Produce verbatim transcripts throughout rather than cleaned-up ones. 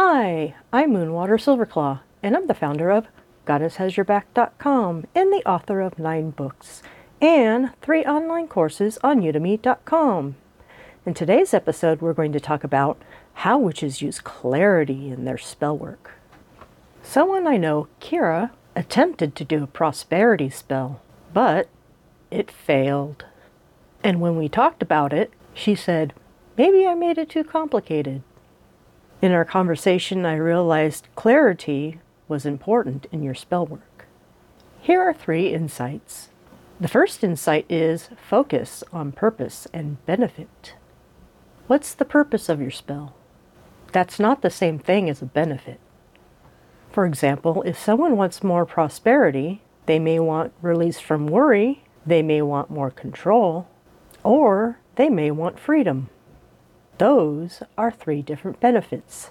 Hi, I'm Moonwater Silverclaw, and I'm the founder of Goddess Has Your Back dot com and the author of nine books and three online courses on Udemy dot com. In today's episode, we're going to talk about how witches use clarity in their spell work. Someone I know, Kira, attempted to do a prosperity spell, but it failed. And when we talked about it, she said, maybe I made it too complicated. In our conversation, I realized clarity was important in your spell work. Here are three insights. The first insight is focus on purpose and benefit. What's the purpose of your spell? That's not the same thing as a benefit. For example, if someone wants more prosperity, they may want release from worry, they may want more control, or they may want freedom. Those are three different benefits.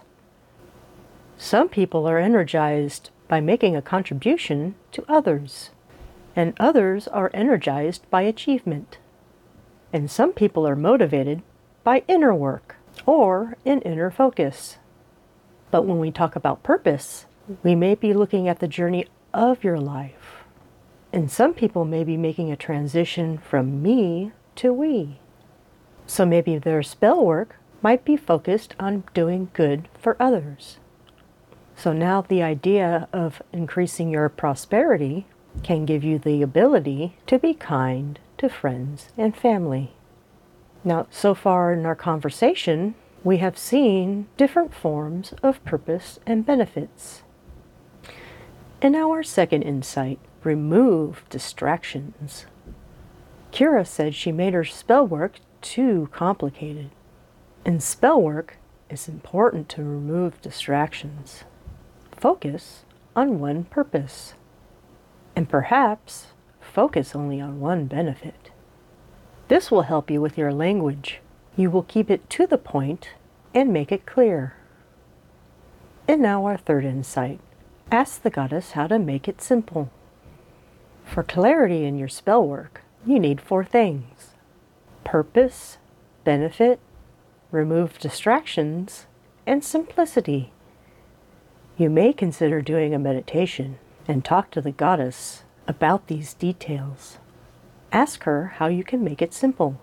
Some people are energized by making a contribution to others, and others are energized by achievement. And some people are motivated by inner work or in inner focus. But when we talk about purpose, we may be looking at the journey of your life. And some people may be making a transition from me to we. So maybe their spell work might be focused on doing good for others. So now the idea of increasing your prosperity can give you the ability to be kind to friends and family. Now, so far in our conversation, we have seen different forms of purpose and benefits. And now our second insight, remove distractions. Kira said she made her spell work too complicated. In spell work, it's important to remove distractions. Focus on one purpose. And perhaps focus only on one benefit. This will help you with your language. You will keep it to the point and make it clear. And now our third insight. Ask the goddess how to make it simple. For clarity in your spell work, you need four things: purpose, benefit, remove distractions, and simplicity. You may consider doing a meditation and talk to the goddess about these details. Ask her how you can make it simple.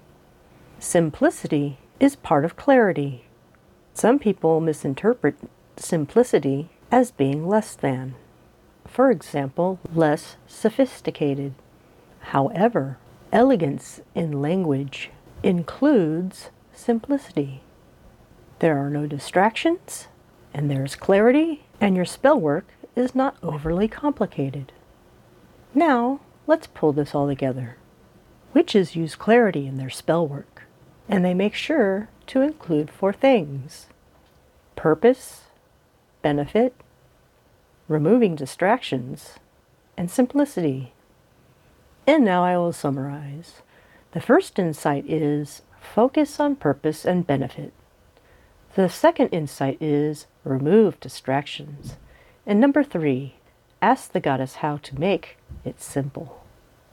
Simplicity is part of clarity. Some people misinterpret simplicity as being less than. For example, less sophisticated. However, elegance in language includes simplicity. There are no distractions, and there's clarity, and your spell work is not overly complicated. Now, let's pull this all together. Witches use clarity in their spell work, and they make sure to include four things: purpose, benefit, removing distractions, and simplicity. And now I will summarize. The first insight is focus on purpose and benefit. The second insight is remove distractions. And number three, ask the goddess how to make it simple.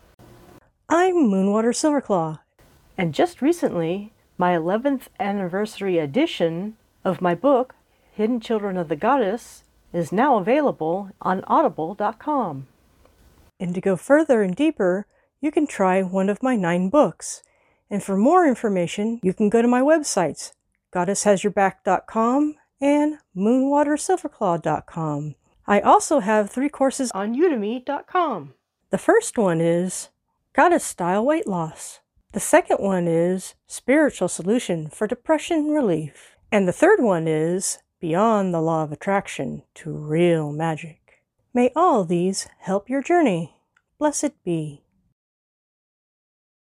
I'm Moonwater Silverclaw, and just recently, my eleventh anniversary edition of my book, Hidden Children of the Goddess, is now available on audible dot com. And to go further and deeper, you can try one of my nine books. And for more information, you can go to my websites, Goddess Has Your Back dot com and Moonwater Silverclaw dot com. I also have three courses on Udemy dot com. The first one is Goddess Style Weight Loss. The second one is Spiritual Solution for Depression Relief. And the third one is Beyond the Law of Attraction to Real Magic. May all these help your journey. Blessed be.